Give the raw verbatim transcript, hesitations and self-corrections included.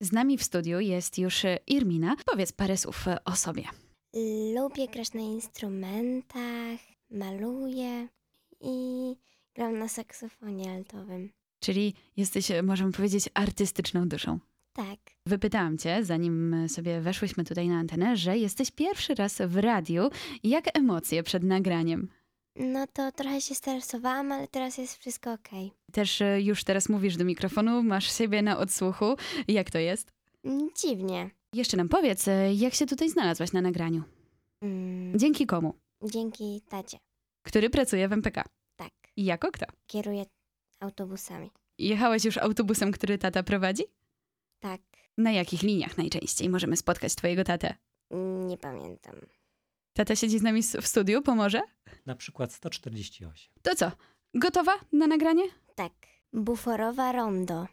Z nami w studiu jest już Irmina. Powiedz parę słów o sobie. Lubię grać na instrumentach, maluję i gram na saksofonie altowym. Czyli jesteś, możemy powiedzieć, artystyczną duszą. Tak. Wypytałam cię, zanim sobie weszłyśmy tutaj na antenę, że jesteś pierwszy raz w radiu. Jak emocje przed nagraniem? No to trochę się stresowałam, ale teraz jest wszystko okej. Też już teraz mówisz do mikrofonu, masz siebie na odsłuchu. Jak to jest? Mm, Dziwnie. Jeszcze nam powiedz, jak się tutaj znalazłaś na nagraniu? Mm, Dzięki komu? Dzięki tacie. Który pracuje w M P K. Tak. I jako kto? Kieruję autobusami. Jechałeś już autobusem, który tata prowadzi? Tak. Na jakich liniach najczęściej możemy spotkać twojego tatę? Nie pamiętam. Tata siedzi z nami w studiu, pomoże? Na przykład sto czterdzieści osiem. To co, gotowa na nagranie? Tak. Buforowa rondo.